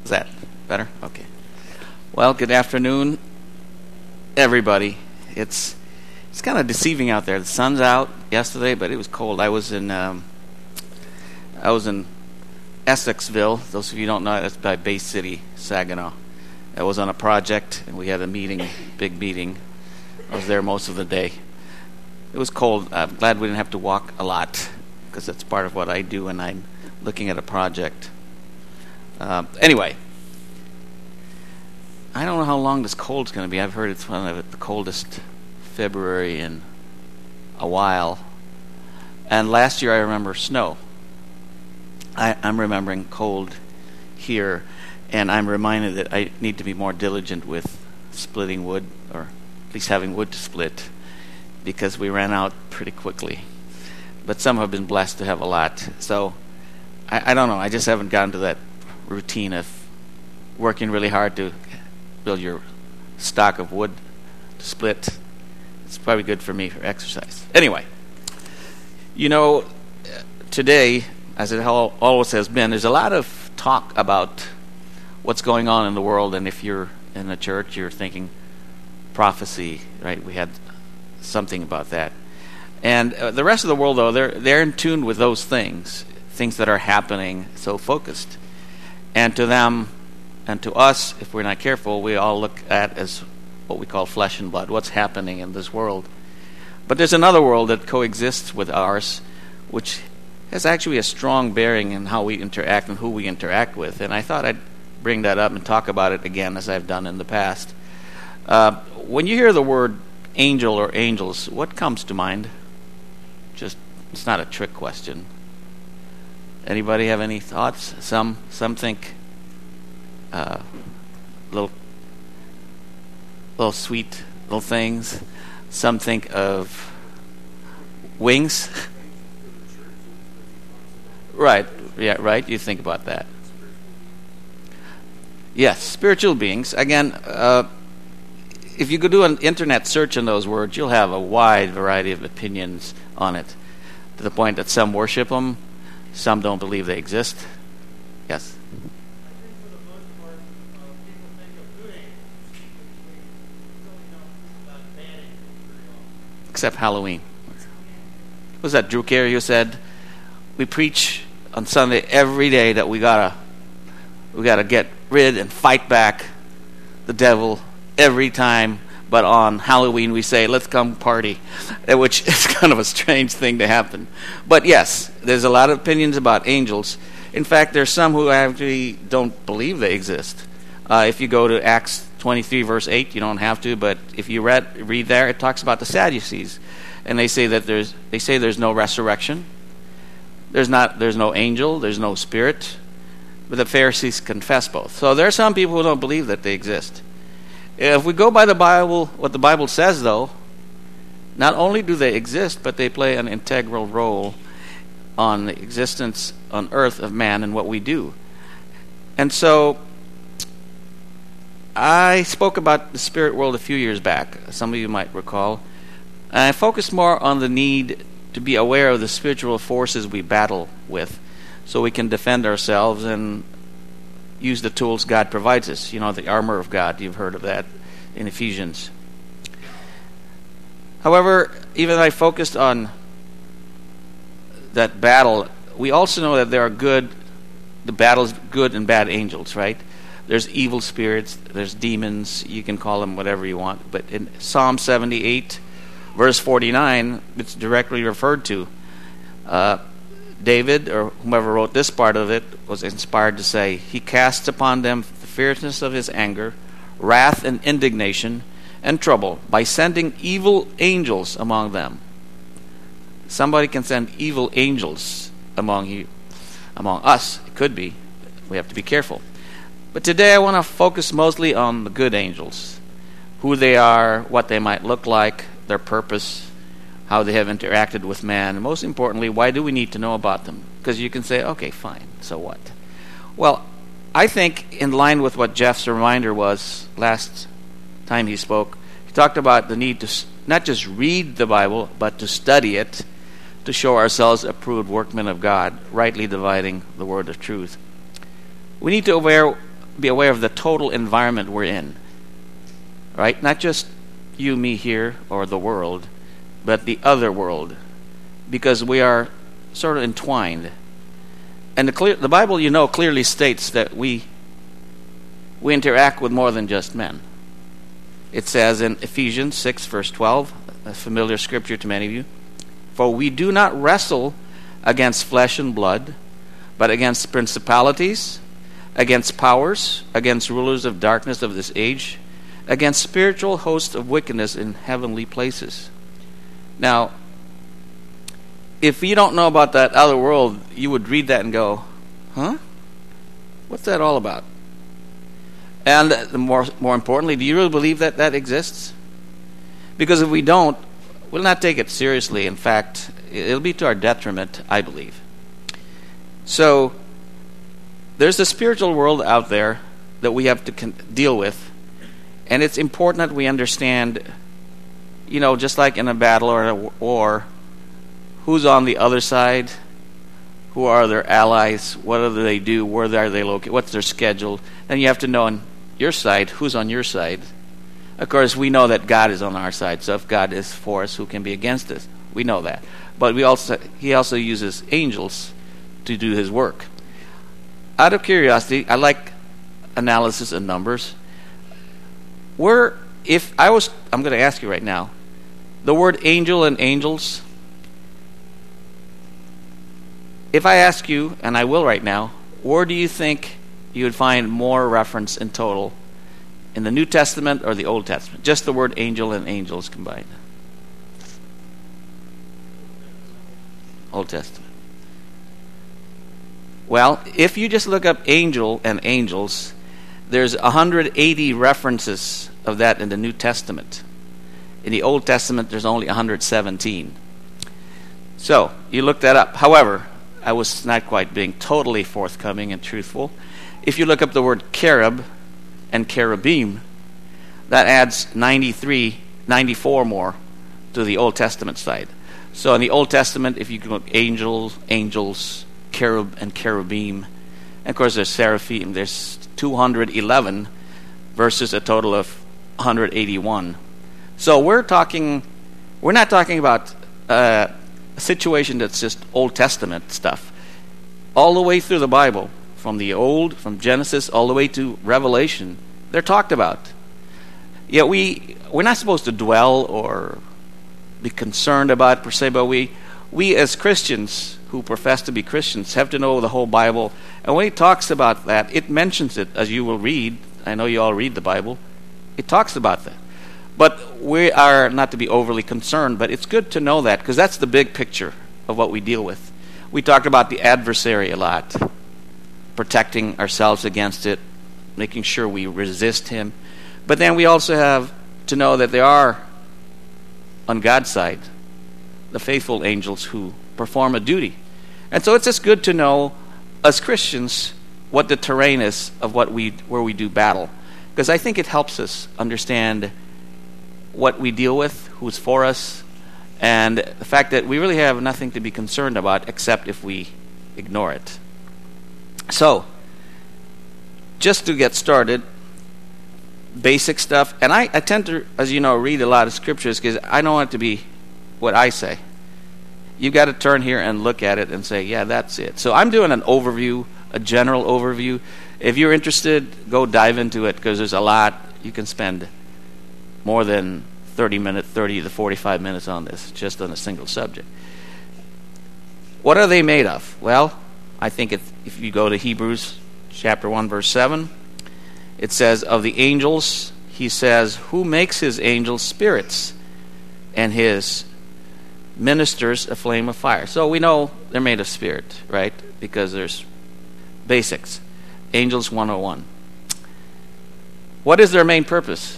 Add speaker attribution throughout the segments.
Speaker 1: Is that better? Okay. Well, good afternoon, everybody. It's kind of deceiving out there. The sun's out yesterday, but it was cold. I was in Essexville. Those of you who don't know, that's by Bay City, Saginaw. I was on a project, and we had a meeting, big meeting. I was there most of the day. It was cold. I'm glad we didn't have to walk a lot, because that's part of what I do when I'm looking at a project. Anyway, I don't know how long this cold's going to be. I've heard it's one of the coldest February in a while. And last year I remember snow. I'm remembering cold here, and I'm reminded that I need to be more diligent with splitting wood, or at least having wood to split, because we ran out pretty quickly. But some have been blessed to have a lot. So I don't know. I just haven't gotten to that routine of working really hard to build your stock of wood to split. It's probably good for me for exercise. Anyway, today, as it always has been, there's a lot of talk about what's going on in the world, and if you're in the church, you're thinking prophecy, right? We had something about that. And the rest of the world, though, they're in tune with those things that are happening, so focused. And to them, and to us, if we're not careful, we all look at as what we call flesh and blood, what's happening in this world. But there's another world that coexists with ours, which has actually a strong bearing in how we interact and who we interact with. And I thought I'd bring that up and talk about it again, as I've done in the past. When you hear the word angel or angels, what comes to mind? It's not a trick question. Anybody have any thoughts? Some think little sweet little things. Some think of wings. Right. Yeah, right. You think about that. Yes, spiritual beings. Again, if you could do an internet search on those words, you'll have a wide variety of opinions on it, to the point that some worship them, some don't believe they exist. Yes?
Speaker 2: I think for the most part, people think of good angels, which we really don't about bad angels very often.
Speaker 1: Except Halloween. Was that Drew Carey who said, we preach on Sunday every day that we gotta get rid and fight back the devil every time, but on Halloween we say, let's come party, which is kind of a strange thing to happen. But yes, there's a lot of opinions about angels. In fact, there's some who actually don't believe they exist. If you go to Acts 23 verse 8, you don't have to, but if you read there, it talks about the Sadducees, and they say that there's no resurrection, there's no angel, there's no spirit, but the Pharisees confess both. So there are some people who don't believe that they exist. If we go by the Bible, what the Bible says, though, not only do they exist, but they play an integral role on the existence on earth of man and what we do. And so I spoke about the spirit world a few years back, some of you might recall. And I focused more on the need to be aware of the spiritual forces we battle with, so we can defend ourselves and use the tools God provides us. The armor of God. You've heard of that in Ephesians. However, even though I focused on that battle, we also know that there are the battle's good and bad angels, right? There's evil spirits, there's demons, you can call them whatever you want. But in Psalm 78, verse 49, it's directly referred to. David, or whomever wrote this part of it, was inspired to say, he casts upon them the fierceness of his anger, wrath and indignation, and trouble, by sending evil angels among them. Somebody can send evil angels among us. It could be. We have to be careful. But today I want to focus mostly on the good angels. Who they are, what they might look like, their purpose, how they have interacted with man, and most importantly, why do we need to know about them? Because you can say, okay, fine, so what? Well, I think in line with what Jeff's reminder was last time he spoke, he talked about the need to not just read the Bible, but to study it, to show ourselves approved workmen of God, rightly dividing the word of truth. We need to be aware of the total environment we're in. Right? Not just you, me here, or the world, but the other world. Because we are sort of entwined. And the Bible, clearly states that we interact with more than just men. It says in Ephesians 6, verse 12, a familiar scripture to many of you, "For we do not wrestle against flesh and blood, but against principalities, against powers, against rulers of darkness of this age, against spiritual hosts of wickedness in heavenly places." Now, if you don't know about that other world, you would read that and go, huh? What's that all about? And more importantly, do you really believe that that exists? Because if we don't, we'll not take it seriously. In fact, it'll be to our detriment, I believe. So, there's a spiritual world out there that we have to deal with. And it's important that we understand, just like in a battle or a war, who's on the other side, who are their allies, what do they do, where are they located, what's their schedule. And you have to know on your side who's on your side. Of course, we know that God is on our side. So if God is for us, who can be against us? We know that. But he also uses angels to do his work. Out of curiosity, I like analysis of numbers. I'm going to ask you right now, the word angel and angels, if I ask you, and I will right now, where do you think you would find more reference in total, in the New Testament or the Old Testament? Just the word angel and angels combined. Old Testament. Well, if you just look up angel and angels, there's 180 references of that in the New Testament. In the Old Testament, there's only 117. So, you look that up. However, I was not quite being totally forthcoming and truthful. If you look up the word cherub and cherubim, that adds 94 more to the Old Testament side. So in the Old Testament, if you look angels, cherub and cherubim, and of course there's seraphim, there's 211 versus a total of 181. So we're not talking about a situation that's just Old Testament stuff. All the way through the Bible, from from Genesis all the way to Revelation, they're talked about. Yet we're not supposed to dwell or be concerned about it per se, but we as Christians who profess to be Christians have to know the whole Bible. And when he talks about that, it mentions it, as you will read. I know you all read the Bible. It talks about that. But we are not to be overly concerned, but it's good to know that, because that's the big picture of what we deal with. We talked about the adversary a lot, protecting ourselves against it, making sure we resist him. But then we also have to know that there are, on God's side, the faithful angels who perform a duty. And so it's just good to know, as Christians, what the terrain is of where we do battle. Because I think it helps us understand what we deal with, who's for us, and the fact that we really have nothing to be concerned about except if we ignore it. So, just to get started, basic stuff. And I tend to, as you know, read a lot of scriptures because I don't want it to be what I say. You've got to turn here and look at it and say, yeah, that's it. So I'm doing an overview, a general overview. If you're interested, go dive into it, because there's a lot. You can spend more than 30 to 45 minutes on this, just on a single subject. What are they made of? Well, I think if you go to Hebrews chapter 1, verse 7, it says, of the angels, he says, who makes his angels spirits and his ministers a flame of fire. So we know they're made of spirit, right? Because there's basics. Angels 101. What is their main purpose?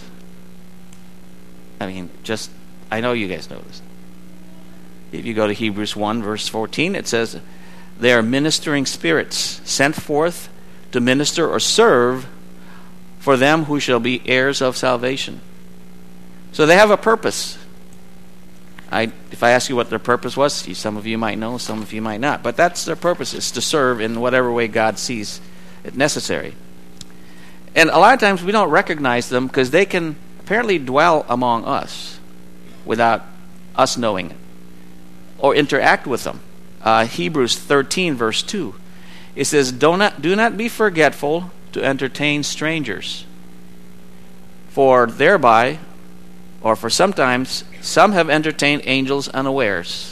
Speaker 1: I know you guys know this. If you go to Hebrews 1, verse 14, it says, they are ministering spirits sent forth to minister or serve for them who shall be heirs of salvation. So they have a purpose. If I ask you what their purpose was, some of you might know, some of you might not. But that's their purpose, is to serve in whatever way God sees it necessary. And a lot of times we don't recognize them because they can apparently dwell among us without us knowing it or interact with them. Hebrews 13, verse 2. It says, do not be forgetful to entertain strangers, for thereby, or for sometimes, some have entertained angels unawares.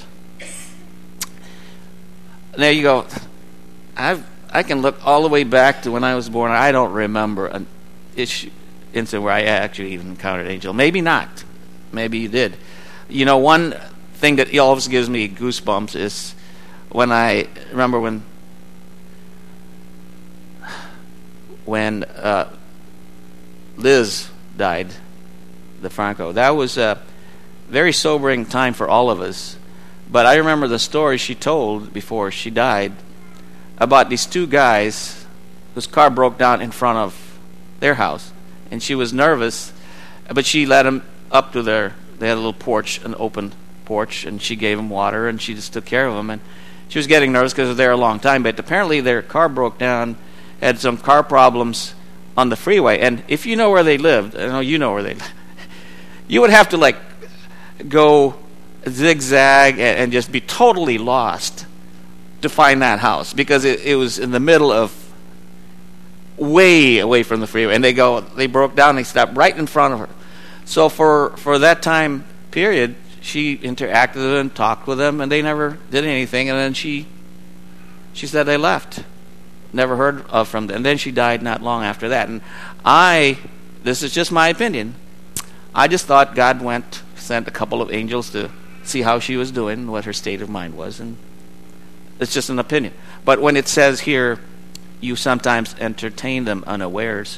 Speaker 1: There you go. I can look all the way back to when I was born. I don't remember an incident where I actually even encountered an angel. Maybe not. Maybe you did. You know, one thing that always gives me goosebumps is when I remember when Liz died, the Franco. That was a very sobering time for all of us. But I remember the story she told before she died about these two guys whose car broke down in front of their house. And she was nervous, but she led them up to they had a little porch, an open porch, and she gave them water, and she just took care of them. And she was getting nervous because they were there a long time, but apparently their car broke down, had some car problems on the freeway. And if you know where they lived, I know you know where they lived, you would have to go zigzag and just be totally lost to find that house, because it was in the middle of way away from the freeway. And they broke down, they stopped right in front of her. So for that time period, she interacted with them, talked with them, and they never did anything. And then she said they left. Never heard of from them. And then she died not long after that. And this is just my opinion, I just thought God sent a couple of angels to see how she was doing, what her state of mind was, and it's just an opinion. But when it says here, you sometimes entertain them unawares,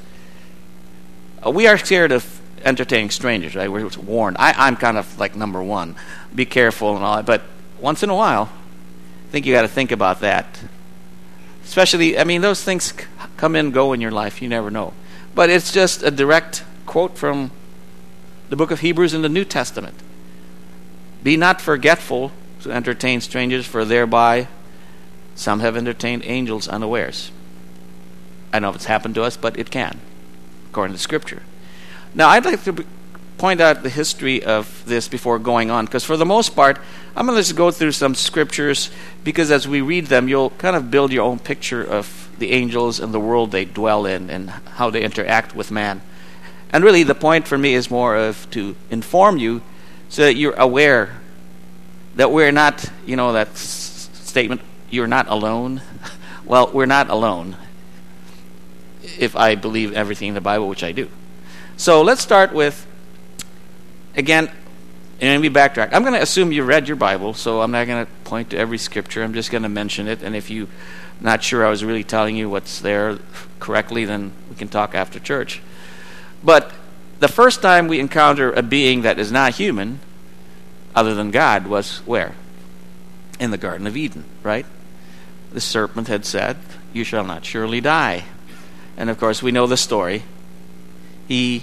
Speaker 1: we are scared of entertaining strangers, right? We're warned. I'm kind of like number one. Be careful and all that. But once in a while, I think you got to think about that. Especially, those things come and go in your life. You never know. But it's just a direct quote from the book of Hebrews in the New Testament. Be not forgetful to entertain strangers, for thereby some have entertained angels unawares. I don't know if it's happened to us, but it can, according to Scripture. Now, I'd like to point out the history of this before going on, because for the most part, I'm going to just go through some Scriptures, because as we read them, you'll kind of build your own picture of the angels and the world they dwell in and how they interact with man. And really, the point for me is more of to inform you so that you're aware that we're not, that statement, you're not alone. Well, we're not alone if I believe everything in the Bible, which I do. So let's start with, again, and we backtrack. I'm going to assume you read your Bible, so I'm not going to point to every scripture. I'm just going to mention it. And if you're not sure I was really telling you what's there correctly, then we can talk after church. But the first time we encounter a being that is not human, other than God, was where? In the Garden of Eden, right? The serpent had said, "You shall not surely die." And of course, we know the story. He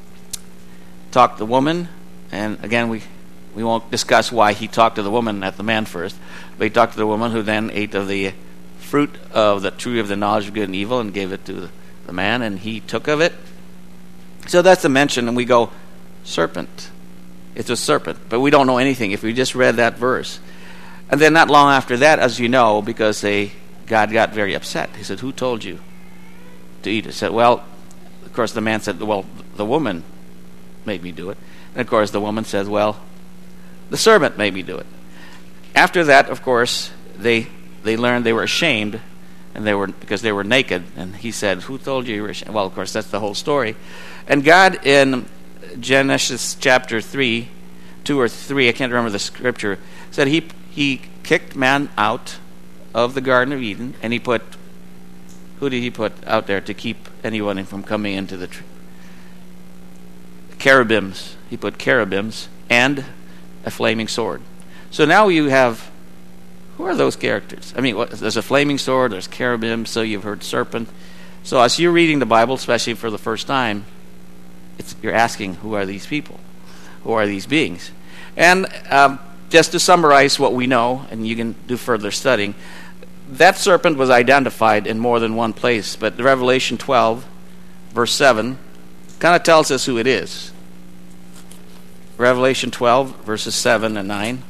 Speaker 1: talked to the woman, and again, we won't discuss why he talked to the woman, not the man first, but he talked to the woman, who then ate of the fruit of the tree of the knowledge of good and evil and gave it to the man, and he took of it. So that's the mention, and we go, serpent. It's a serpent, but we don't know anything if we just read that verse. And then not long after that, as you know, because God got very upset. He said, "Who told you to eat it?" He said, well, of course the man said, "Well, the woman made me do it." And of course the woman said, "Well, the serpent made me do it." After that, of course, they learned they were ashamed, and because they were naked. And he said, "Who told you you were ashamed?" Well, of course, that's the whole story. And God in Genesis chapter 2 or 3, I can't remember the scripture, said he kicked man out of the Garden of Eden, and who did he put out there to keep anyone from coming into the tree? Cherubims. He put cherubims and a flaming sword. So now you have, who are those characters? There's a flaming sword, there's cherubim, so you've heard serpent. So as you're reading the Bible, especially for the first time, you're asking, who are these people? Who are these beings? And just to summarize what we know, and you can do further studying, that serpent was identified in more than one place. But Revelation 12, verse 7, kind of tells us who it is. Revelation 12, verses 7 and 9.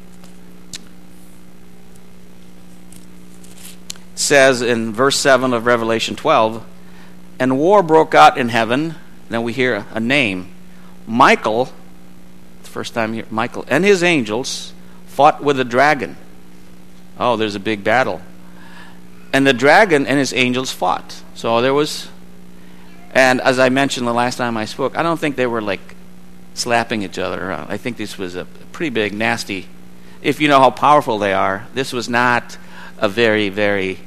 Speaker 1: It says in verse 7 of Revelation 12, "And war broke out in heaven." Now we hear a name. Michael, the first time here, Michael, and his angels fought with the dragon. Oh, there's a big battle. And the dragon and his angels fought. So there was, and as I mentioned the last time I spoke, I don't think they were like slapping each other around. I think this was a pretty big, nasty, if you know how powerful they are, this was not a very, very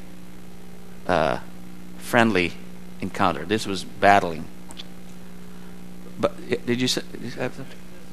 Speaker 1: friendly encounter. This was battling. But did you say something?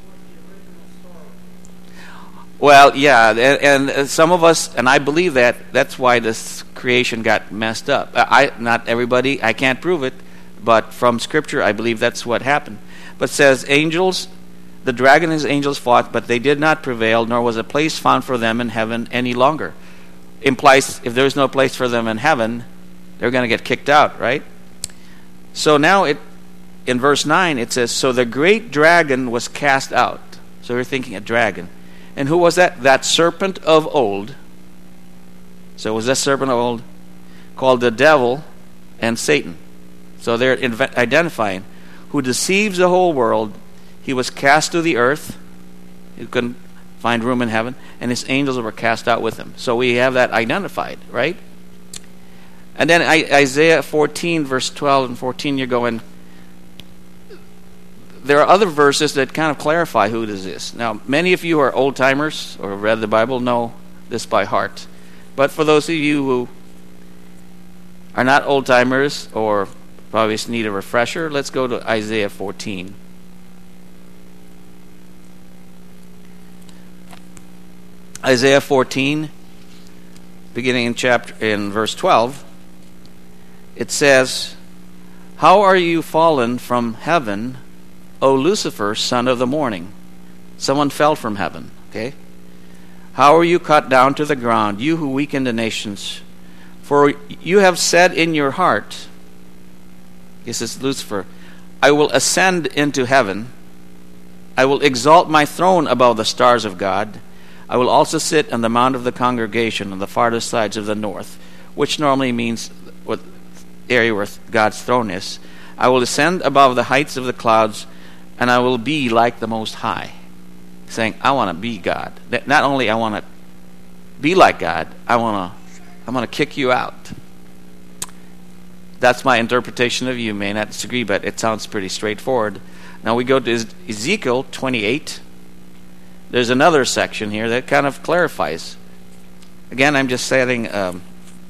Speaker 1: Well, yeah, and some of us, and I believe that's why this creation got messed up. Not everybody, I can't prove it, but from Scripture, I believe that's what happened. But it says, angels, the dragon and his angels fought, but they did not prevail, nor was a place found for them in heaven any longer. Implies if there's no place for them in heaven, they're going to get kicked out, right? So now in verse 9, it says, "So the great dragon was cast out." So we're thinking a dragon. And who was that? That serpent of old. So it was that serpent of old called the devil and Satan. So they're identifying who deceives the whole world. He was cast to the earth. He couldn't find room in heaven. And his angels were cast out with him. So we have that identified, right? And then Isaiah 14, verse 12 and 14, you're going, there are other verses that kind of clarify who this is. Now, many of you who are old-timers or read the Bible know this by heart. But for those of you who are not old-timers or probably need a refresher, let's go to Isaiah 14. Isaiah 14, beginning in verse 12, it says, "How are you fallen from heaven, O Lucifer, son of the morning?" Someone fell from heaven, okay? "How are you cut down to the ground, you who weaken the nations? For you have said in your heart," this is Lucifer, "I will ascend into heaven. I will exalt my throne above the stars of God. I will also sit on the mount of the congregation on the farthest sides of the north," which normally means what area where God's throne is. "I will ascend above the heights of the clouds, and I will be like the Most High." Saying, I want to be God. Not only I want to be like God, I want to kick you out. That's my interpretation of you. May not disagree, but it sounds pretty straightforward. Now we go to Ezekiel 28. There's another section here that kind of clarifies. Again, I'm just setting the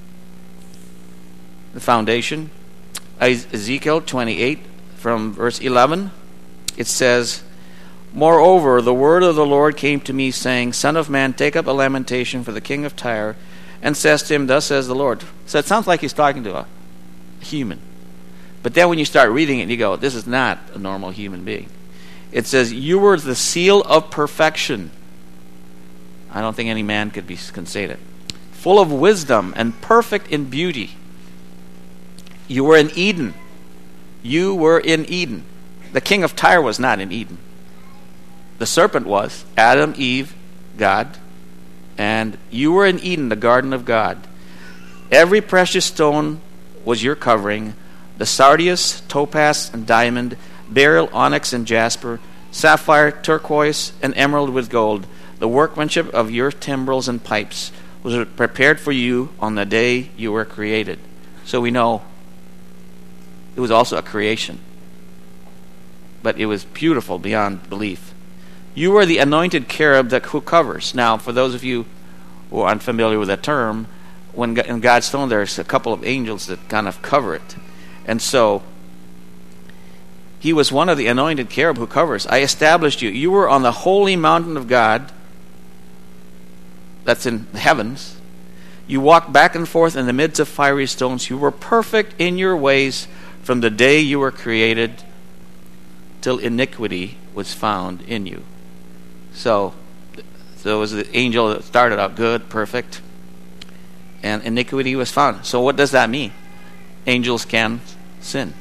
Speaker 1: foundation. Ezekiel 28 from verse 11. It says, "Moreover, the word of the Lord came to me, saying, Son of man, take up a lamentation for the king of Tyre, and says to him, Thus says the Lord." So it sounds like he's talking to a human. But then when you start reading it, you go, this is not a normal human being. It says, "You were the seal of perfection." I don't think any man can say that. "Full of wisdom and perfect in beauty. You were in Eden." You were in Eden. The king of Tyre was not in Eden. The serpent was. Adam, Eve, God. And you were in Eden, the garden of God. "Every precious stone was your covering. The sardius, topaz, and diamond, beryl, onyx, and jasper, sapphire, turquoise, and emerald with gold. The workmanship of your timbrels and pipes was prepared for you on the day you were created." So we know it was also a creation. But it was beautiful beyond belief. "You were the anointed cherub who covers." Now, for those of you who are unfamiliar with that term, when in God's throne there's a couple of angels that kind of cover it. And so, he was one of the anointed cherub who covers. "I established you. You were on the holy mountain of God." That's in the heavens. "You walked back and forth in the midst of fiery stones. You were perfect in your ways from the day you were created till iniquity was found in you." So it was the angel that started out good, perfect, and iniquity was found. So what does that mean? Angels can sin.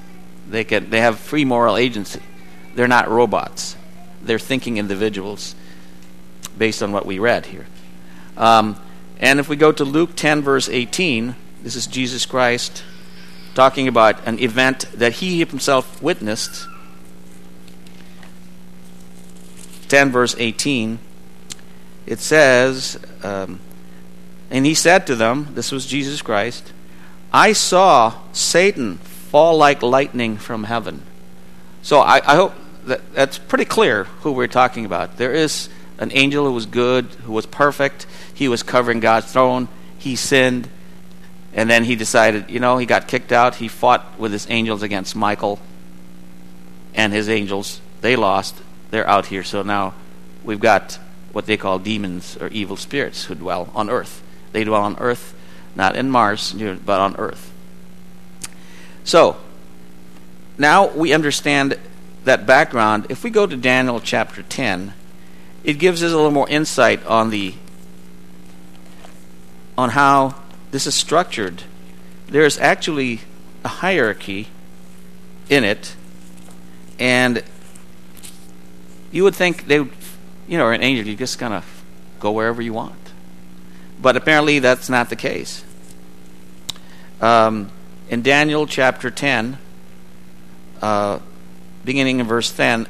Speaker 1: They have free moral agency. They're not robots. They're thinking individuals based on what we read here. And if we go to Luke 10, verse 18, this is Jesus Christ talking about an event that he himself witnessed. 10, verse 18, it says, and he said to them, this was Jesus Christ, I saw Satan fall like lightning from heaven. So I hope that's pretty clear who we're talking about. There is an angel who was good, who was perfect. He was covering God's throne. He sinned. And then he decided, he got kicked out. He fought with his angels against Michael. And his angels, they lost. They're out here. So now we've got what they call demons or evil spirits who dwell on earth. They dwell on earth, not in Mars, but on earth. So, now we understand that background. If we go to Daniel chapter 10, it gives us a little more insight on how this is structured. There's actually a hierarchy in it, and you would think they would, an angel, you just kind of go wherever you want. But apparently that's not the case. In Daniel chapter 10, beginning in verse 10,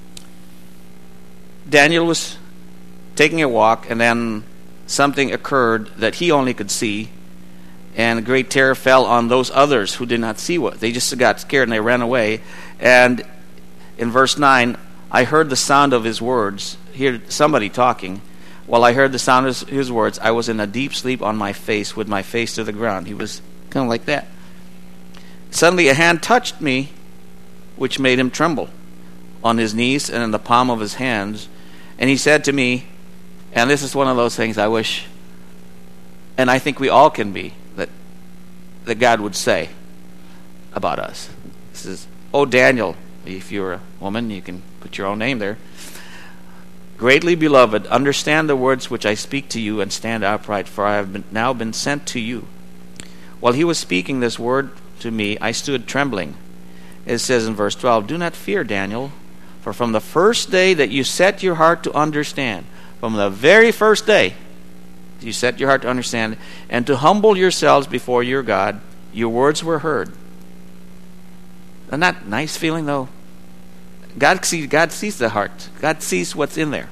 Speaker 1: Daniel was taking a walk, and then something occurred that he only could see, and great terror fell on those others who did not see what. They just got scared and they ran away. And in verse 9, I heard the sound of his words. Hear somebody talking. While I heard the sound of his words, I was in a deep sleep on my face, with my face to the ground. He was kind of like that. Suddenly a hand touched me, which made him tremble on his knees and in the palm of his hands. And he said to me, and this is one of those things I wish, and I think we all can be, that God would say about us. He says, "Oh, Daniel," if you're a woman, you can put your own name there. "Greatly beloved, understand the words which I speak to you and stand upright, for I have now been sent to you." While he was speaking this word to me, I stood trembling. It says in verse 12, "Do not fear, Daniel, for from the first day that you set your heart to understand," from the very first day you set your heart to understand, "and to humble yourselves before your God, your words were heard." Isn't that a nice feeling, though? God sees the heart. God sees what's in there.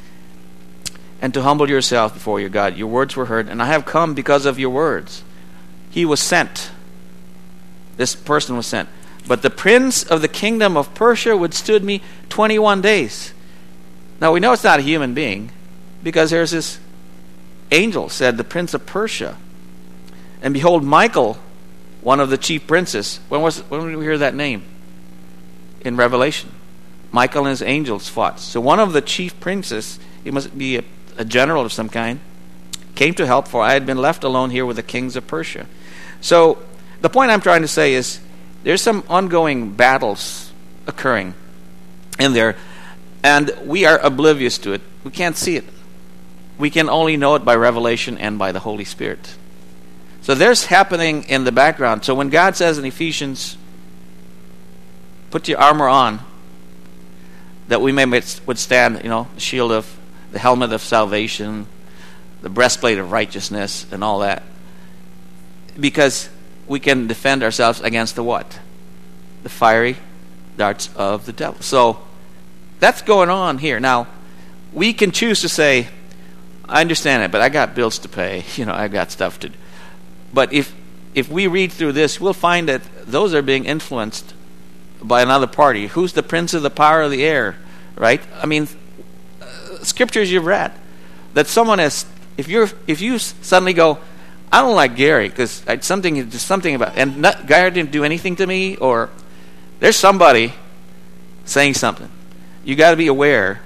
Speaker 1: "And to humble yourself before your God, your words were heard, and I have come because of your words." He was sent. This person was sent. "But the prince of the kingdom of Persia withstood me 21 days. Now we know it's not a human being, because there's this angel said, "The prince of Persia." And behold, Michael, one of the chief princes. When did we hear that name? In Revelation. Michael and his angels fought. So one of the chief princes, he must be a general of some kind, came to help, for I had been left alone here with the kings of Persia. So the point I'm trying to say is there's some ongoing battles occurring in there, and we are oblivious to it. We can't see it. We can only know it by revelation and by the Holy Spirit. So there's happening in the background. So when God says in Ephesians, "Put your armor on, that we may withstand, the shield of the helmet of salvation, the breastplate of righteousness," and all that, because we can defend ourselves against the what? The fiery darts of the devil. So that's going on here. Now, we can choose to say, "I understand it, but I got bills to pay. I've got stuff to do." But if we read through this, we'll find that those are being influenced by another party. Who's the prince of the power of the air, right? I mean, scriptures you've read that someone has. If you suddenly go, "I don't like Gary because something about," and Gary didn't do anything to me, or there's somebody saying something, you got to be aware.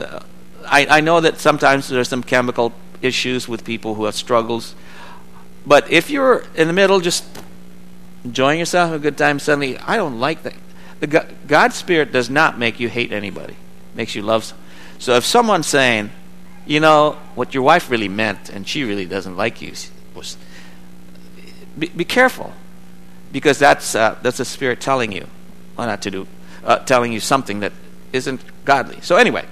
Speaker 1: I know that sometimes there's some chemical issues with people who have struggles, but if you're in the middle just enjoying yourself, having a good time, suddenly, I don't like that. God's Spirit does not make you hate anybody. It makes you love. So if someone's saying, what your wife really meant, and she really doesn't like you, be careful, because that's the Spirit telling you. telling you something that isn't godly. So anyway,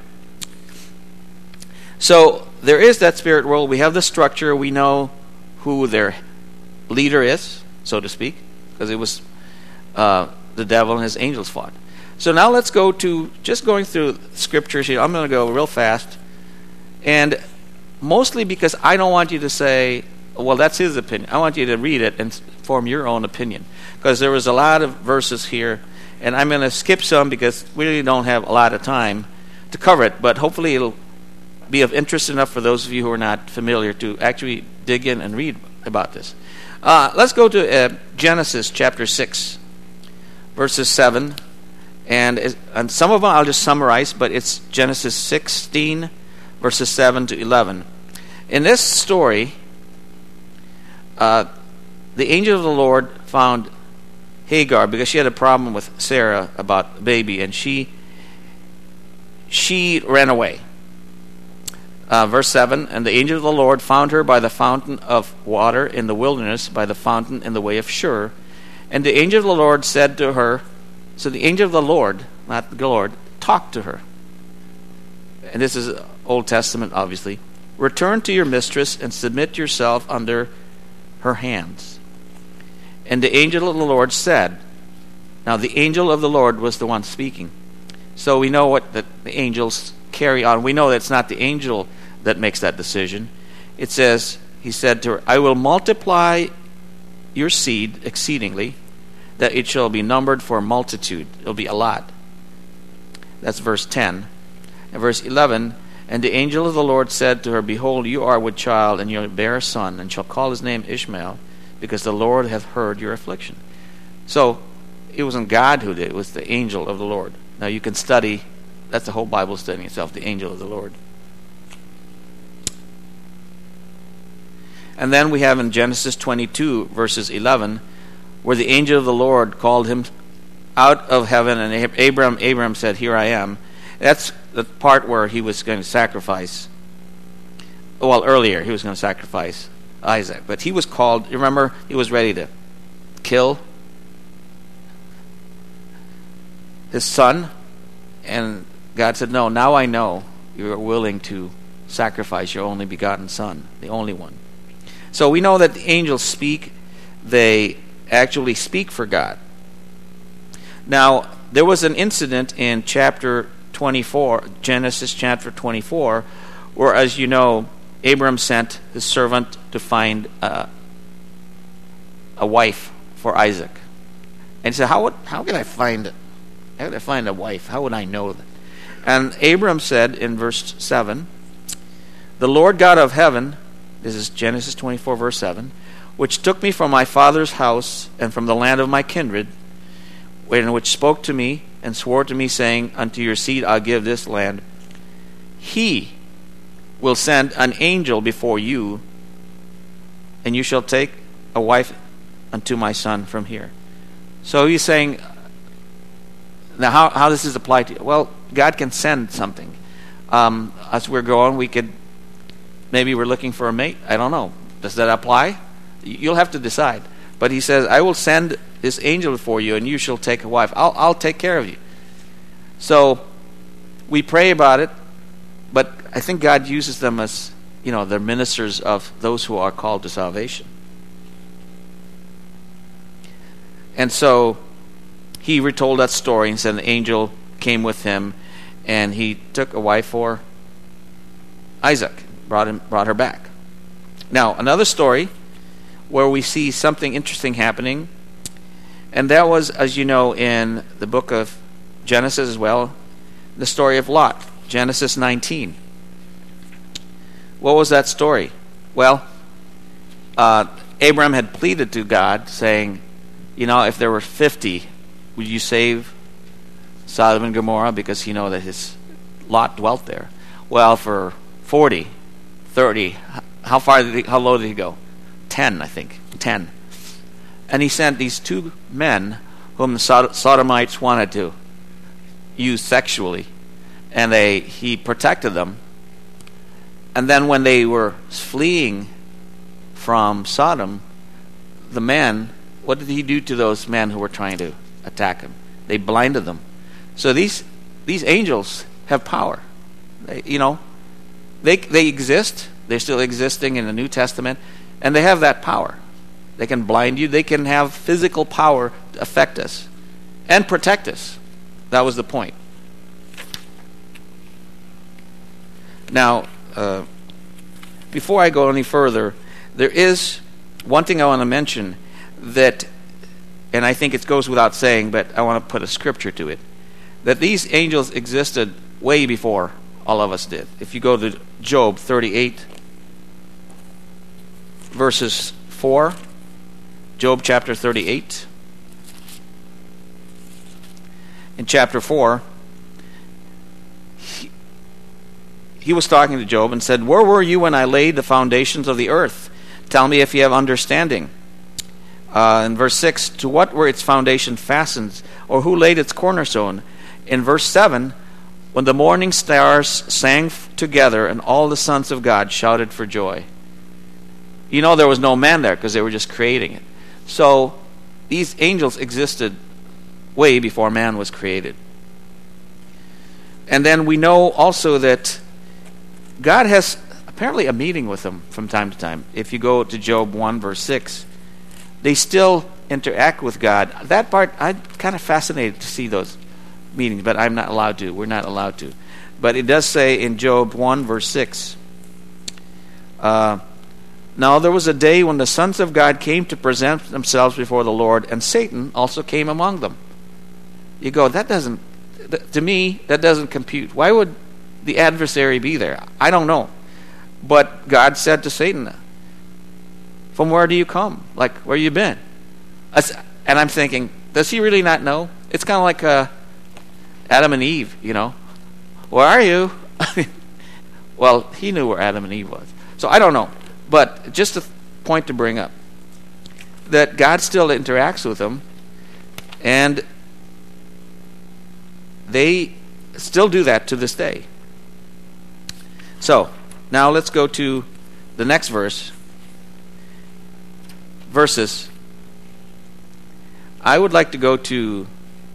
Speaker 1: so there is that spirit world. We have the structure. We know who their leader is, so to speak, because it was the devil and his angels fought. So now let's go to just going through scriptures here. I'm going to go real fast, and mostly because I don't want you to say, well, that's his opinion. I want you to read it and form your own opinion, because there was a lot of verses here, and I'm going to skip some because we really don't have a lot of time to cover it, but hopefully it'll be of interest enough for those of you who are not familiar to actually dig in and read about this. Let's go to Genesis chapter 6, verses 7, and some of them I'll just summarize, but it's Genesis 16, verses 7 to 11. In this story, the angel of the Lord found Hagar because she had a problem with Sarah about the baby, and she ran away. Verse 7, and the angel of the Lord found her by the fountain of water in the wilderness, by the fountain in the way of Shur. And the angel of the Lord said to her, so the angel of the Lord, not the Lord, talked to her. And this is Old Testament, obviously. Return to your mistress and submit yourself under her hands. And the angel of the Lord said, now the angel of the Lord was the one speaking. So we know what the angels carry on. We know that it's not the angel that makes that decision. It says, he said to her, I will multiply your seed exceedingly, that it shall be numbered for a multitude. It'll be a lot. That's verse 10. And verse 11, and the angel of the Lord said to her, behold, you are with child, and you will bear a son, and shall call his name Ishmael, because the Lord hath heard your affliction. So it wasn't God who did it, it was the angel of the Lord. Now you can study, that's the whole Bible studying itself, the angel of the Lord. And then we have in Genesis 22, verses 11, where the angel of the Lord called him out of heaven, and Abram said, here I am. That's the part where he was going to sacrifice. Well, earlier he was going to sacrifice Isaac, but he was called, remember, he was ready to kill his son, and God said, no, now I know you are willing to sacrifice your only begotten son, the only one. So we know that the angels speak. They actually speak for God. Now, there was an incident in chapter 24, Genesis chapter 24, where, as you know, Abram sent his servant to find a wife for Isaac. And he said, how can I find it? How would I find a wife? How would I know that? And Abram said in verse 7, the Lord God of heaven, this is Genesis 24, verse 7, which took me from my father's house and from the land of my kindred, and which spoke to me and swore to me, saying, unto your seed I'll give this land, he will send an angel before you, and you shall take a wife unto my son from here. So he's saying, now how does this apply to you? Well, God can send something. As we're going, maybe we're looking for a mate. I don't know. Does that apply? You'll have to decide. But he says, I will send this angel before you, and you shall take a wife. I'll take care of you. So we pray about it, but I think God uses them as, they're ministers of those who are called to salvation. And so he retold that story and said the angel came with him, and he took a wife for Isaac, brought her back. Now, another story where we see something interesting happening, and that was, as you know, in the book of Genesis as well, the story of Lot, Genesis 19. What was that story? Well, Abraham had pleaded to God, saying, if there were 50, would you save Sodom and Gomorrah? Because you know that his Lot dwelt there. Well, for 40, 30, how low did he go? 10, I think. 10. And he sent these two men whom the Sodomites wanted to use sexually, and he protected them. And then when they were fleeing from Sodom, the men, what did he do to those men who were trying to attack him? They blinded them. So these angels have power. They exist. They're still existing in the New Testament, and they have that power. They can blind you. They can have physical power to affect us and protect us. That was the point. Now, before I go any further, there is one thing I want to mention that, and I think it goes without saying, but I want to put a scripture to it, that these angels existed way before all of us did. If you go to Job 38, verses 4, Job chapter 38. In chapter 4, he was talking to Job and said, "Where were you when I laid the foundations of the earth? Tell me if you have understanding." In verse 6, "To what were its foundation fastened, or who laid its cornerstone?" In verse 7, "When the morning stars sang together and all the sons of God shouted for joy." You know there was no man there because they were just creating it. So these angels existed way before man was created. And then we know also that God has apparently a meeting with them from time to time. If you go to Job 1 verse 6, they still interact with God. That part, I'm kind of fascinated to see those meetings, but I'm not allowed to. We're not allowed to. But it does say in Job 1 verse 6, "Now there was a day when the sons of God came to present themselves before the Lord, and Satan also came among them." You go, to me, that doesn't compute. Why would the adversary be there? I don't know. But God said to Satan, "From where do you come? Like, where you been?" And I'm thinking, does he really not know? It's kind of like Adam and Eve, Where are you? Well, he knew where Adam and Eve was. So I don't know. But just a point to bring up, that God still interacts with them, and they still do that to this day. So, now let's go to the next verses. I would like to go to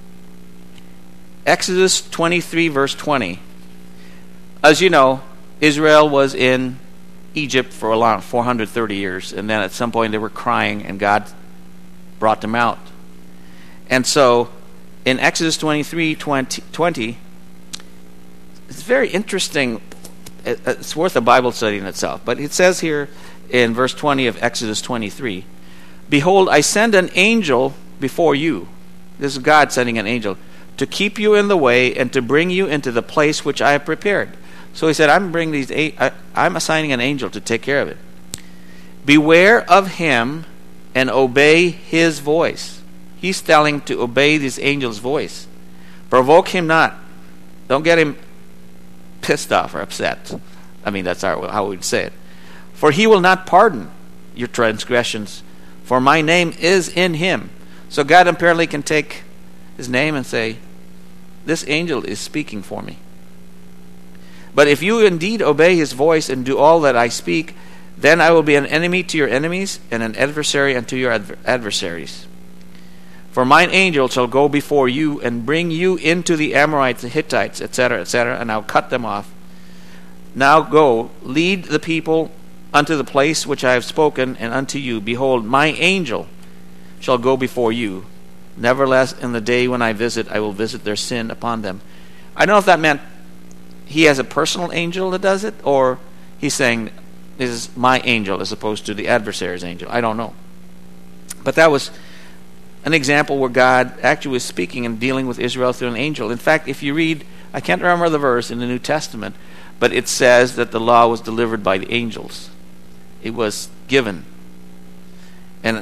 Speaker 1: Exodus 23, verse 20. As you know, Israel was in Egypt for a long 430 years, and then at some point they were crying, and God brought them out. And so, in Exodus 23:20, it's very interesting. It's worth a Bible study in itself. But it says here in verse 20 of Exodus 23, "Behold, I send an angel before you." This is God sending an angel "to keep you in the way and to bring you into the place which I have prepared." So he said, I'm assigning an angel to take care of it. "Beware of him and obey his voice." He's telling to obey this angel's voice. "Provoke him not." Don't get him pissed off or upset. I mean, that's how we'd say it. "For he will not pardon your transgressions, for my name is in him." So God apparently can take his name and say, this angel is speaking for me. "But if you indeed obey his voice and do all that I speak, then I will be an enemy to your enemies and an adversary unto your adversaries. For mine angel shall go before you and bring you into the Amorites, the Hittites, etc., and I'll cut them off. Now go, lead the people unto the place which I have spoken, and unto you, behold, my angel shall go before you. Nevertheless, in the day when I visit, I will visit their sin upon them." I don't know if that meant he has a personal angel that does it, or he's saying, this is my angel as opposed to the adversary's angel. I don't know. But that was an example where God actually was speaking and dealing with Israel through an angel. In fact, if you read, I can't remember the verse in the New Testament, but it says that the law was delivered by the angels. It was given. And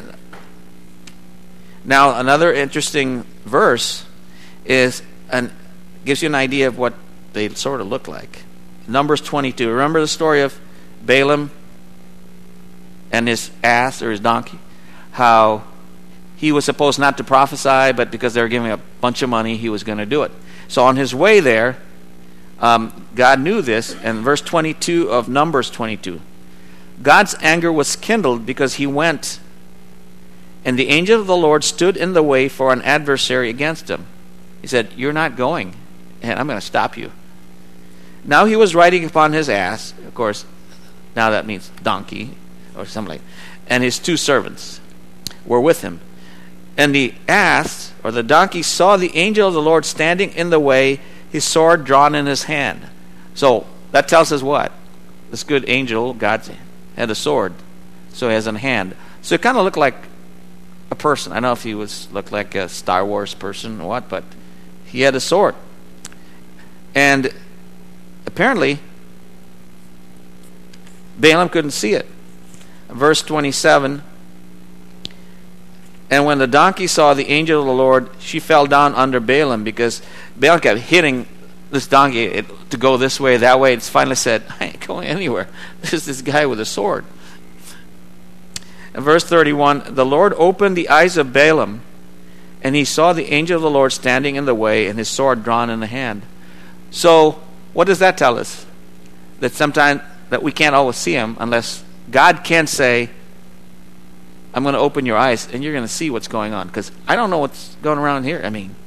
Speaker 1: now another interesting verse gives you an idea of what they sort of look like. Numbers 22. Remember the story of Balaam and his ass or his donkey? How he was supposed not to prophesy, but because they were giving a bunch of money, he was going to do it. So on his way there, God knew this, and verse 22 of Numbers 22. God's anger was kindled because he went, and the angel of the Lord stood in the way for an adversary against him. He said, "You're not going, and I'm going to stop you." Now he was riding upon his ass, of course, now that means donkey or something like that, and his 2 servants were with him. And the ass, or the donkey, saw the angel of the Lord standing in the way, his sword drawn in his hand. So that tells us what? This good angel, God, had a sword, so he has a hand. So it kind of looked like a person. I don't know if he looked like a Star Wars person or what, but he had a sword. And apparently, Balaam couldn't see it. Verse 27, and when the donkey saw the angel of the Lord, she fell down under Balaam, because Balaam kept hitting this donkey to go this way, that way. It's finally said, "I ain't going anywhere. There's this guy with a sword." In verse 31, the Lord opened the eyes of Balaam, and he saw the angel of the Lord standing in the way, and his sword drawn in the hand. So, what does that tell us? That sometimes that we can't always see him, unless God can say, "I'm going to open your eyes, and you're going to see what's going on." Because I don't know what's going around here. I mean,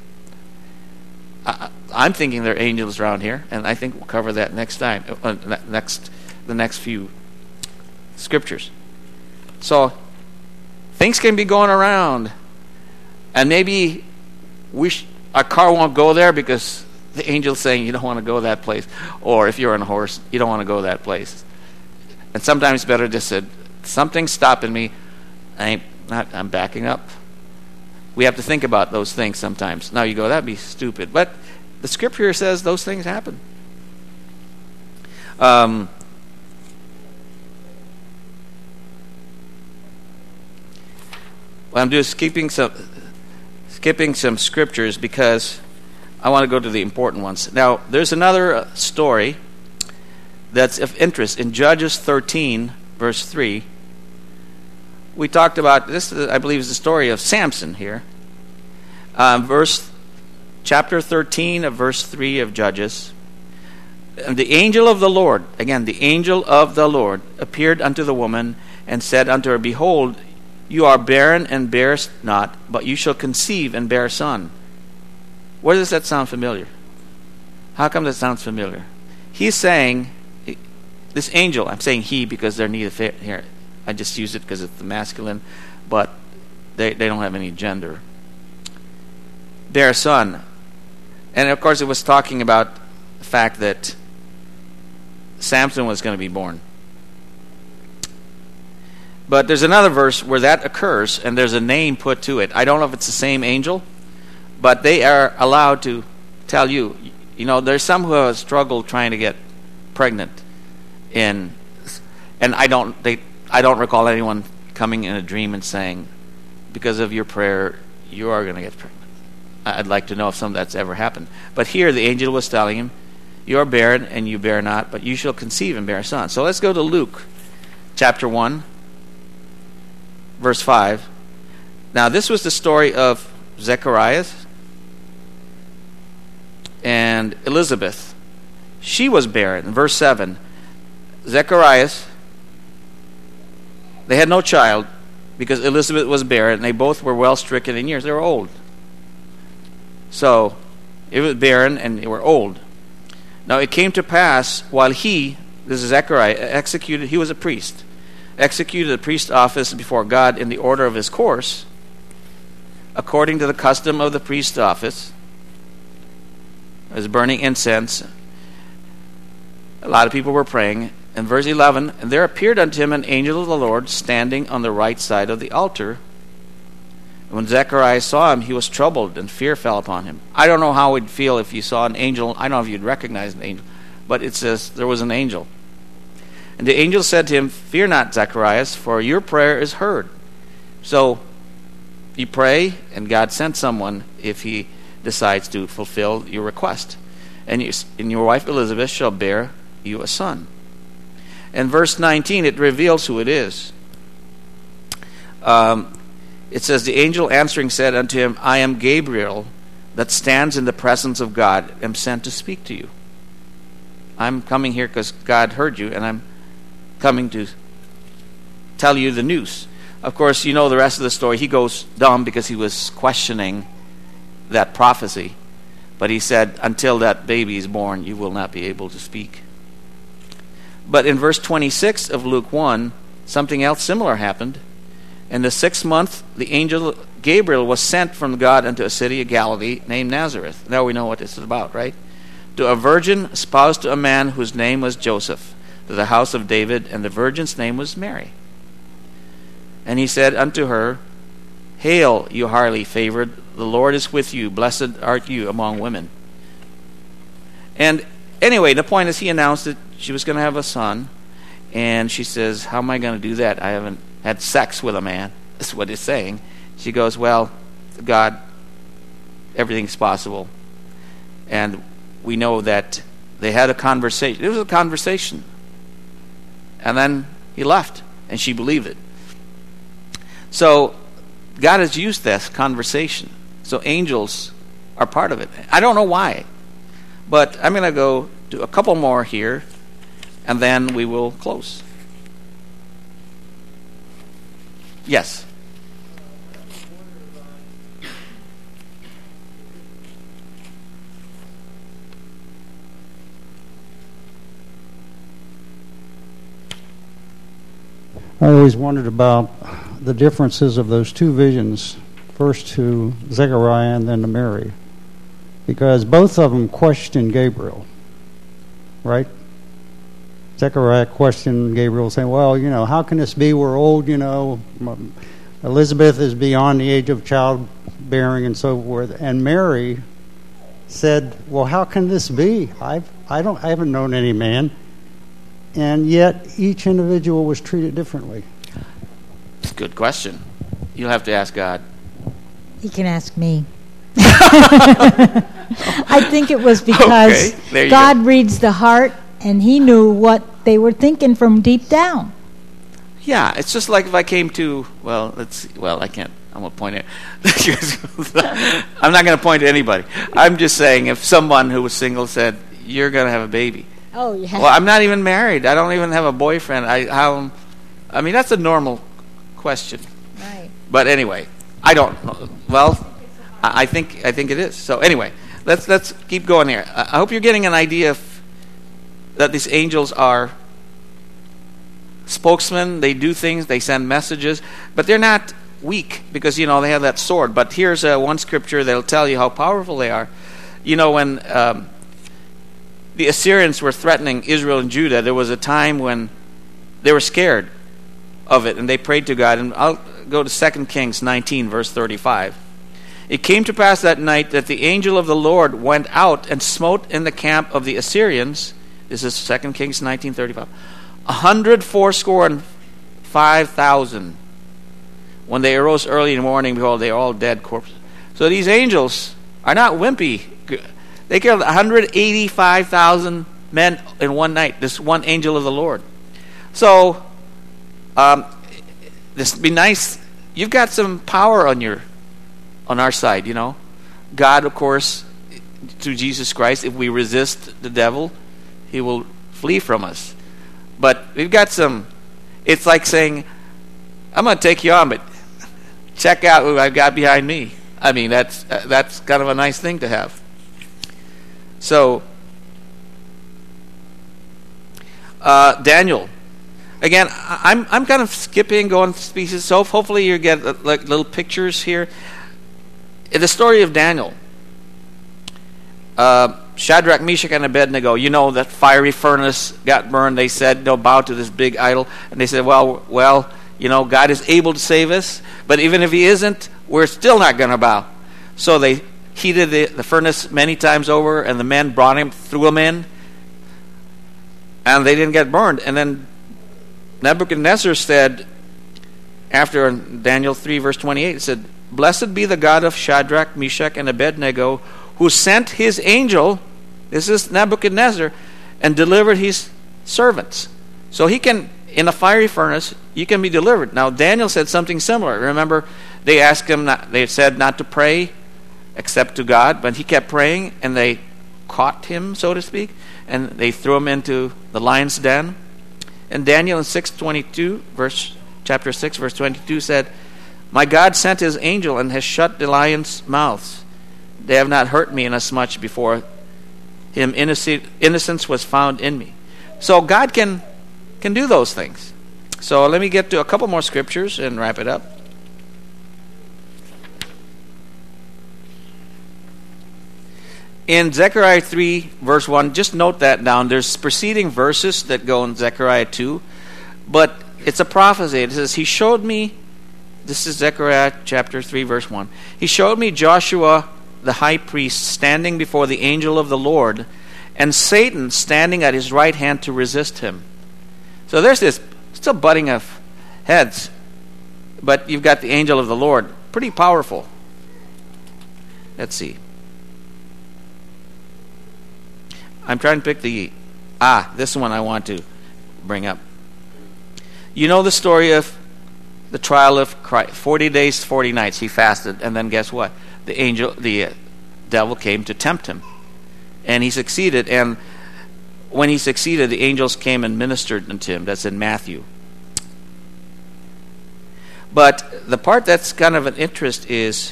Speaker 1: I'm thinking there are angels around here, and I think we'll cover that next time, the next few scriptures. So, things can be going around, and maybe our car won't go there because the angel's saying you don't want to go that place, or if you're on a horse, you don't want to go that place. And sometimes it's better just say, "Something's stopping me. I'm backing up." We have to think about those things sometimes. Now you go, "That'd be stupid," but the scripture says those things happen. I'm just skipping some scriptures because I want to go to the important ones. Now, there's another story that's of interest in Judges 13, verse 3. We talked about this. I believe is the story of Samson here. Chapter 13 of verse 3 of Judges. And the angel of the Lord, again, the angel of the Lord, appeared unto the woman and said unto her, "Behold, you are barren and bearest not, but you shall conceive and bear a son." Where does that sound familiar? How come that sounds familiar? He's saying, this angel, I'm saying he because they're neither here. I just use it because it's the masculine, but they don't have any gender. Bear a son. And of course it was talking about the fact that Samson was going to be born. But there's another verse where that occurs, and there's a name put to it. I don't know if it's the same angel, but they are allowed to tell you. You know, there's some who have struggled trying to get pregnant, and I don't recall anyone coming in a dream and saying, "Because of your prayer, you are going to get pregnant." I'd like to know if some of that's ever happened. But here the angel was telling him, "You are barren and you bear not, but you shall conceive and bear a son." So let's go to Luke chapter 1. Verse 5. Now this was the story of Zacharias and Elizabeth. She was barren. Verse 7. Zacharias, they had no child because Elizabeth was barren, and they both were well stricken in years. They were old. So it was barren and they were old. Now it came to pass while this is Zechariah, he was a priest, executed the priest's office before God in the order of his course, according to the custom of the priest's office, as burning incense. A lot of people were praying. In verse 11, and there appeared unto him an angel of the Lord standing on the right side of the altar. And when Zechariah saw him, he was troubled, and fear fell upon him. I don't know how he'd feel if you saw an angel. I don't know if you'd recognize an angel, but it says there was an angel. And the angel said to him, "Fear not, Zacharias, for your prayer is heard." So you pray, and God sent someone if he decides to fulfill your request. And your wife Elizabeth shall bear you a son. In verse 19, it reveals who it is. It says, the angel answering said unto him, "I am Gabriel, that stands in the presence of God, am sent to speak to you." I'm coming here because God heard you, and I'm coming to tell you the news. Of course, you know the rest of the story. He goes dumb because he was questioning that prophecy. But he said, until that baby is born, you will not be able to speak. But in verse 26 of Luke 1, something else similar happened. In the 6th month, the angel Gabriel was sent from God unto a city of Galilee named Nazareth. Now we know what this is about, right? To a virgin espoused to a man whose name was Joseph, to the house of David, and the virgin's name was Mary. And he said unto her, Hail, you highly favored, the Lord is with you, blessed art you among women. And anyway, the point is he announced that she was going to have a son, and she says, how am I going to do that? I haven't had sex with a man. That's what it's saying. She goes, well, God, everything's possible. And we know that they had a conversation. It was a conversation. And then he left, and she believed it. So God has used this conversation. So angels are part of it. I don't know why. But I'm going to go do a couple more here, and then we will close. Yes?
Speaker 3: I always wondered about the differences of those two visions, first to Zechariah and then to Mary, because both of them questioned Gabriel, right? Zechariah questioned Gabriel, saying, well, how can this be? We're old, Elizabeth is beyond the age of childbearing and so forth. And Mary said, well, how can this be? I haven't known any man. And yet each individual was treated differently.
Speaker 1: It's a good question. You'll have to ask God.
Speaker 4: He can ask me. I think it was because God reads the heart, and he knew what they were thinking from deep down.
Speaker 1: Yeah, it's just like if I came to, I can't, I'm going to point it. I'm not going to point to anybody. I'm just saying if someone who was single said, you're going to have a baby.
Speaker 4: Oh, yeah.
Speaker 1: Well, I'm not even married. I don't even have a boyfriend. I mean, that's a normal question.
Speaker 4: Right.
Speaker 1: But anyway, I don't know. Well, I think it is. So anyway, let's keep going here. I hope you're getting an idea that these angels are spokesmen. They do things. They send messages, but they're not weak because they have that sword. But here's one scripture that'll tell you how powerful they are. When the Assyrians were threatening Israel and Judah, there was a time when they were scared of it, and they prayed to God. And I'll go to 2 Kings 19, verse 35. It came to pass that night that the angel of the Lord went out and smote in the camp of the Assyrians. This is 2 Kings 19:35. 185,000. When they arose early in the morning, behold, they are all dead corpses. So these angels are not wimpy. They killed 185,000 men in one night. This one angel of the Lord. So, this would be nice. You've got some power on our side. God, of course, through Jesus Christ. If we resist the devil, he will flee from us. But we've got some. It's like saying, "I'm going to take you on, but check out who I've got behind me." I mean, that's kind of a nice thing to have. So, Daniel. Again, I'm kind of skipping, going to pieces. So hopefully you get like little pictures here. In the story of Daniel, Shadrach, Meshach, and Abednego. That fiery furnace got burned. They said, "No, bow to this big idol." And they said, "Well, God is able to save us, but even if He isn't, we're still not going to bow." So they heated the furnace many times over, and the men brought him, threw him in, and they didn't get burned. And then Nebuchadnezzar said, after Daniel 3, verse 28, it said, "Blessed be the God of Shadrach, Meshach, and Abednego, who sent his angel," this is Nebuchadnezzar, "and delivered his servants." So he can, in a fiery furnace, you can be delivered. Now, Daniel said something similar. Remember, they asked him, they said not to pray except to God, but he kept praying, and they caught him, so to speak, and they threw him into the lion's den. And Daniel in chapter 6, verse 22 said, "My God sent his angel and has shut the lions' mouths, they have not hurt me inasmuch before him innocence was found in me. So God can do those things. So let me get to a couple more scriptures and wrap it up. In Zechariah 3, verse 1, just note that down. There's preceding verses that go in Zechariah 2, but it's a prophecy. It says, He showed me, this is Zechariah chapter 3, verse 1. He showed me Joshua the high priest standing before the angel of the Lord, and Satan standing at his right hand to resist him. So there's this still butting of heads, but you've got the angel of the Lord. Pretty powerful. Let's see. I'm trying to pick this one I want to bring up. You know the story of the trial of Christ. 40 days, 40 nights he fasted, and then guess what? The devil came to tempt him. And he succeeded, and when he succeeded, the angels came and ministered unto him. That's in Matthew. But the part that's kind of an interest is,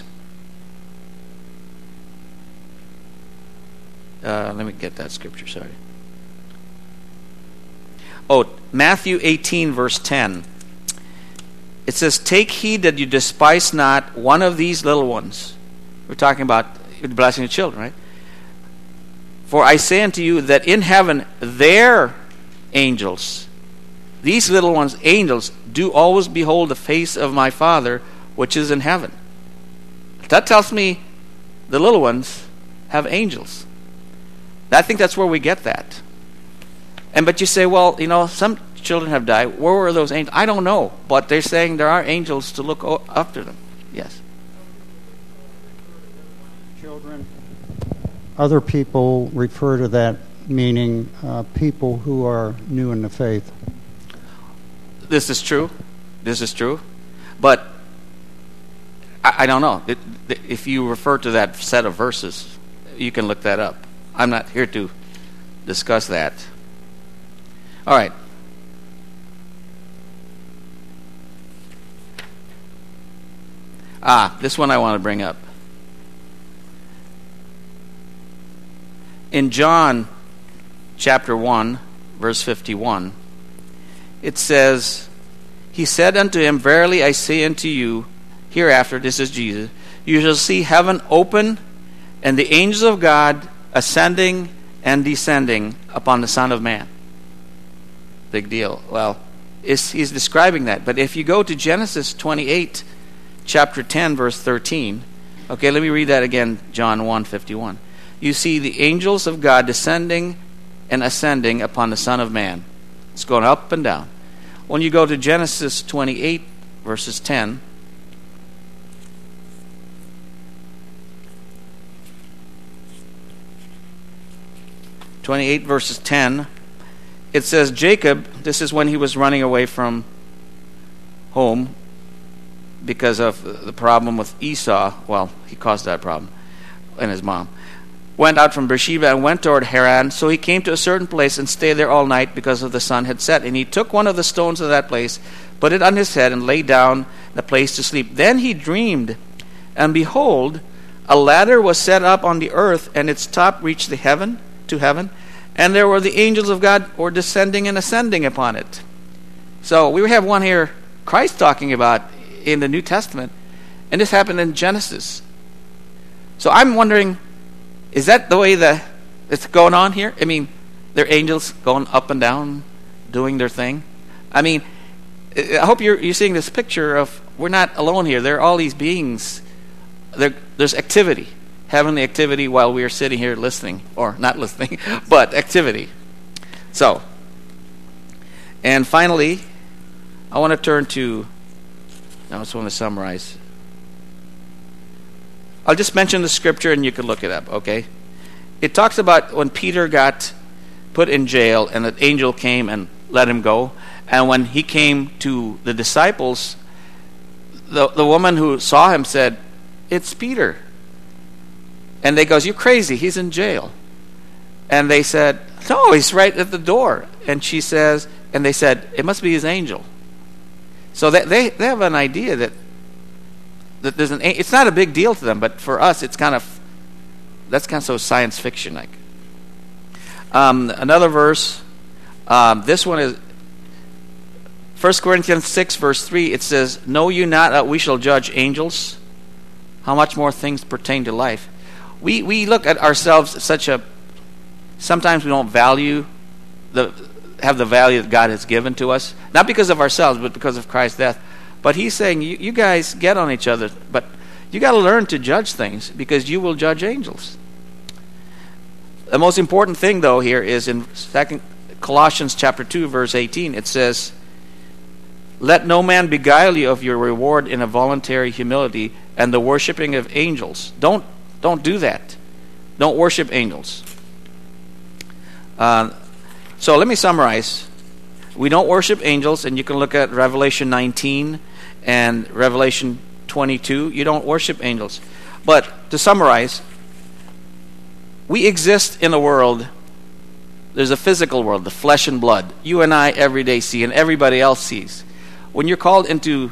Speaker 1: let me get that scripture, sorry. Matthew 18, verse 10. It says, Take heed that you despise not one of these little ones. We're talking about blessing the children, right? For I say unto you that in heaven their angels, these little ones, angels, do always behold the face of my Father which is in heaven. That tells me the little ones have angels. I think that's where we get that. But you say, well, some children have died. Where were those angels? I don't know, but they're saying there are angels to look after them. Yes.
Speaker 3: Children. Other people refer to that meaning people who are new in the faith.
Speaker 1: This is true. But I don't know. If you refer to that set of verses, you can look that up. I'm not here to discuss that. All right. This one I want to bring up. In John chapter 1, verse 51, it says, He said unto him, Verily I say unto you, hereafter, this is Jesus, you shall see heaven open, and the angels of God ascending and descending upon the Son of Man. Big deal. Well, he's describing that. But if you go to Genesis 28, chapter 10, verse 13, okay, let me read that again, John 1:51. You see the angels of God descending and ascending upon the Son of Man. It's going up and down. When you go to Genesis 28, verses 10, it says, Jacob, this is when he was running away from home because of the problem with Esau. Well, he caused that problem, and his mom. Went out from Beersheba and went toward Haran. So he came to a certain place and stayed there all night because of the sun had set. And he took one of the stones of that place, put it on his head, and lay down the place to sleep. Then he dreamed, and behold, a ladder was set up on the earth, and its top reached to heaven, and there were the angels of God were descending and ascending upon it. So we have one here, Christ talking about in the New Testament, and this happened in Genesis. So I'm wondering, is that the way it's going on here? I mean, they're angels going up and down, doing their thing. I mean, I hope you're seeing this picture of we're not alone here. There are all these beings. There's activity, heavenly activity, while we are sitting here listening, or not listening, but activity. So, and finally, I want to turn to. I just want to summarize. I'll just mention the scripture and you can look it up, okay? It talks about when Peter got put in jail and the angel came and let him go. And when he came to the disciples, the woman who saw him said, It's Peter. And they goes, You're crazy, he's in jail. And they said, No, he's right at the door. And she says, and they said, It must be his angel. So they have an idea that there's it's not a big deal to them, but for us it's kind of that's kind of so science fiction like. Another verse. This one is 1 Corinthians 6 verse 3. It says, "Know you not that we shall judge angels? How much more things pertain to life?" We look at ourselves as such a. Sometimes we don't have the value that God has given to us, not because of ourselves, but because of Christ's death. But He's saying, you guys get on each other, but you got to learn to judge things because you will judge angels. The most important thing, though, here is in Colossians chapter 2, verse 18. It says, "Let no man beguile you of your reward in a voluntary humility and the worshiping of angels." Don't do that. Don't worship angels. So let me summarize. We don't worship angels, and you can look at Revelation 19 and Revelation 22. You don't worship angels. But to summarize, we exist in a world. There's a physical world, the flesh and blood. You and I every day see, and everybody else sees. When you're called into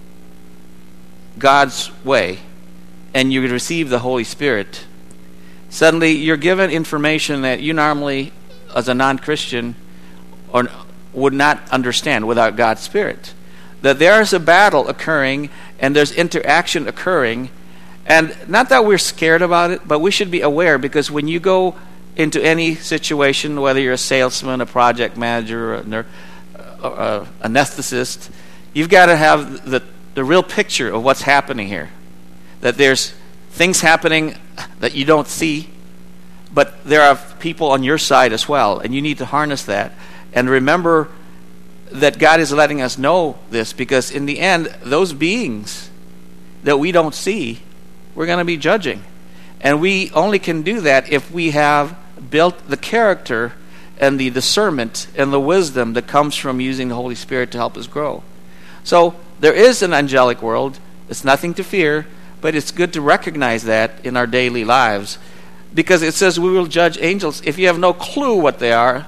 Speaker 1: God's way and you receive the Holy Spirit, suddenly you're given information that you normally, as a non-Christian, would not understand without God's Spirit. That there's a battle occurring and there's interaction occurring. And not that we're scared about it, but we should be aware, because when you go into any situation, whether you're a salesman, a project manager, an anesthetist, you've got to have the real picture of what's happening here. That there's things happening that you don't see, but there are people on your side as well, and you need to harness that. And remember that God is letting us know this, because in the end, those beings that we don't see, we're going to be judging. And we only can do that if we have built the character and the discernment and the wisdom that comes from using the Holy Spirit to help us grow. So there is an angelic world. It's nothing to fear, but it's good to recognize that in our daily lives, because it says we will judge angels. If you have no clue what they are,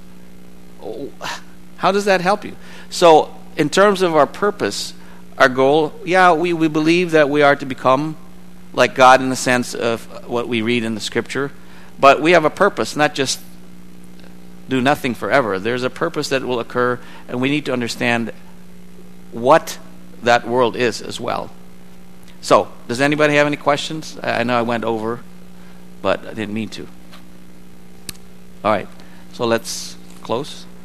Speaker 1: how does that help you? So in terms of our purpose, our goal, we believe that we are to become like God in the sense of what we read in the Scripture, but we have a purpose, not just do nothing forever. There's a purpose that will occur, and we need to understand what that world is as well. So, does anybody have any questions? I know I went over, but I didn't mean to. All right, so let's close.